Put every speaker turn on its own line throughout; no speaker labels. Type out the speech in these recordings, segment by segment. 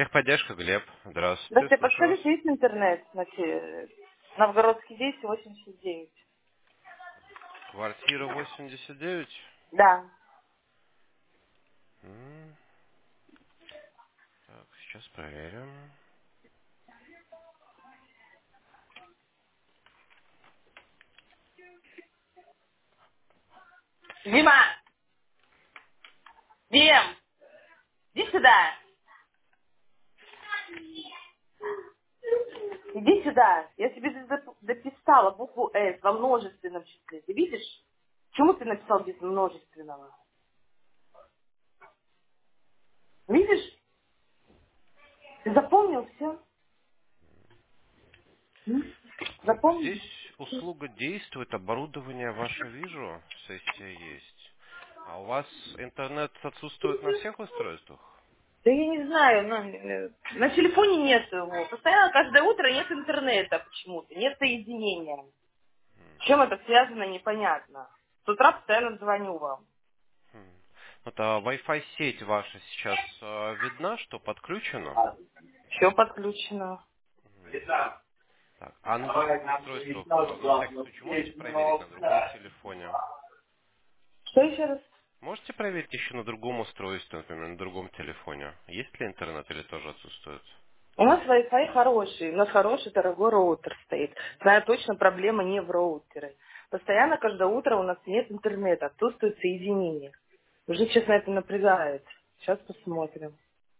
Техподдержка, Глеб. Здравствуйте,
Здравствуйте,
слушаю вас.
подскажите, есть интернет на Новгородский 10, 89?
Квартира 89.
Да.
М, Так, сейчас проверим.
Дима! Дим! Иди сюда! Иди сюда! Я тебе здесь дописала букву «С» во множественном числе. Ты видишь? Почему ты написал без множественного? Видишь? Ты запомнил все?
Так,
Запомнил?
здесь услуга действует, оборудование ваше вижу, сессия есть. А у вас интернет отсутствует на всех устройствах?
Да я не знаю, на телефоне нет его. Постоянно каждое утро нет интернета почему-то, нет соединения. С чем это связано, непонятно. С утра постоянно звоню вам.
М. Вот, а Wi-Fi сеть ваша сейчас видна, что подключена?
Все подключено.
Так, а на других устройствах, на всякий случай, можете проверить на другом телефоне?
Что еще раз?
Можете проверить еще на другом устройстве, например, на другом телефоне? Есть ли интернет или тоже отсутствует?
У нас Wi-Fi хороший, у нас хороший дорогой роутер стоит. Знаю точно, проблема не в роутере. Постоянно каждое утро у нас нет интернета, отсутствует соединение. Уже, честно, это напрягает. Сейчас посмотрим.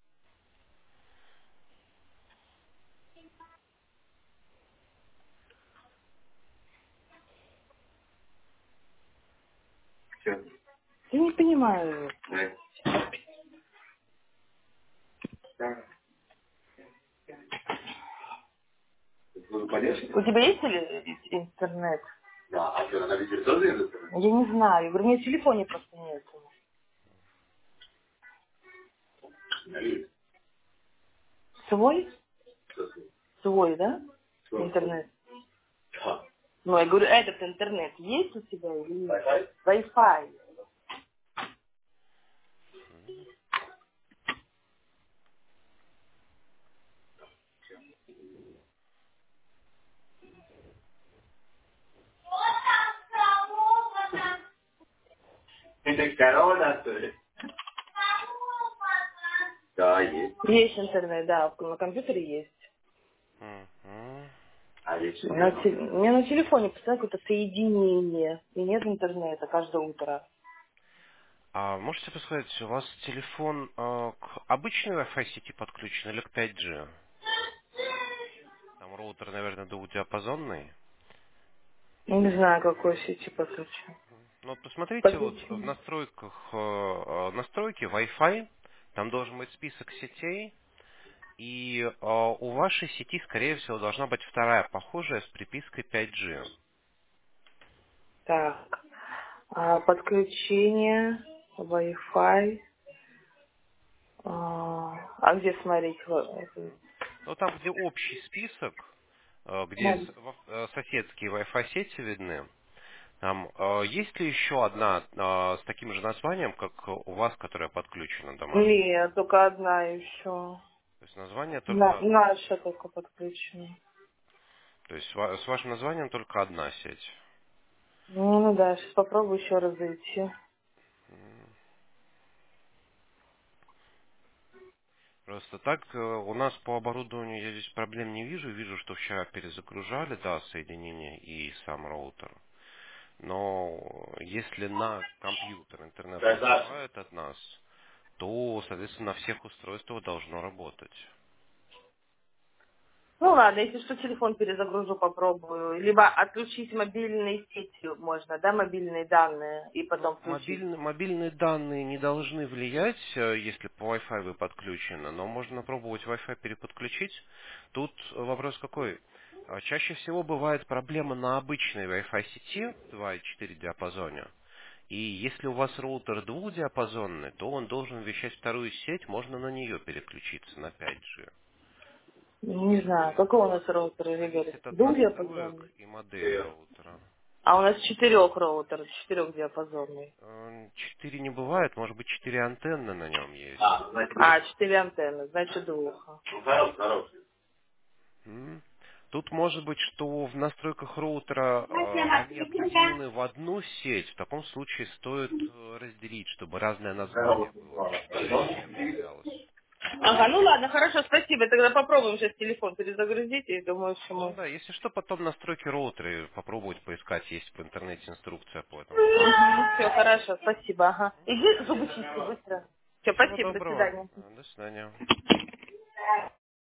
Я не понимаю. У тебя есть интернет? Да, а что, на везде тоже есть интернет? Я не знаю. Я говорю, у меня в телефоне просто нет. Свой? Свой, да? Интернет. Да. Ну, я говорю, этот интернет есть у тебя или нет? Wi-Fi. Это корона, что ли? Да, есть. Есть интернет, да, на компьютере есть.
Мгм.
А если у меня на телефоне постоянно какое-то соединение, и нет интернета каждое утро.
А можете посмотреть, у вас телефон к обычной Wi-Fi сети подключен или к 5G? Там роутер, наверное, двухдиапазонный.
Не знаю, какой сети подключен.
Ну вот посмотрите вот в
Подключен.
настройках, настройки Wi-Fi, там должен быть список сетей, и у вашей сети, скорее всего, должна быть вторая похожая с припиской 5G.
Так. Подключение, Wi-Fi. А где смотреть?
Ну там, где общий список, где
Ну,
соседские Wi-Fi сети видны, там есть ли еще одна с таким же названием, как у вас, которая подключена домашняя?
нет, только одна еще.
То есть название только одно.
Наша только подключена.
То есть с вашим названием только одна сеть.
Ну да, сейчас попробую еще раз зайти.
Просто так у нас по оборудованию я здесь проблем не вижу. Вижу, что вчера перезагружали, да, соединение и сам роутер. Но если на компьютер интернет поступает от нас, то, соответственно, на всех устройствах должно работать.
Ну ладно, если что, телефон перезагружу, попробую. Либо отключить мобильные сети можно, да, мобильные данные, и
Ну,
потом включить.
мобильные данные не должны влиять, если по Wi-Fi вы подключены, но можно пробовать Wi-Fi переподключить. Тут вопрос какой? Чаще всего бывает проблема на обычной Wi-Fi сети 2,4 диапазоне. И если у вас роутер двухдиапазонный, то он должен вещать вторую сеть, можно на нее переключиться, на 5G.
Не знаю, какой у нас роутер, Игорь?
Зависит от настроек
Двухдиапазонный?
и модели роутера.
А у нас 4 роутер, 4-диапазонный.
4 не бывает, может быть 4 антенны на нем есть.
А, 4 антенны, значит двух.
М. Тут может быть, что в настройках роутера они объединены в одну сеть. В таком случае стоит разделить, чтобы разное название было, чтобы связь не потерялась.
Ага, ну ладно, хорошо, спасибо. Тогда попробуем сейчас телефон перезагрузить и думаю, что
Ну
мы...
да, если что, потом настройки роутера попробовать поискать, есть в интернете инструкция по этому поводу.
Все, хорошо, спасибо, ага. Иди зубы чисти быстро. Все,
Всего
спасибо, до
доброго.
свидания.
До свидания.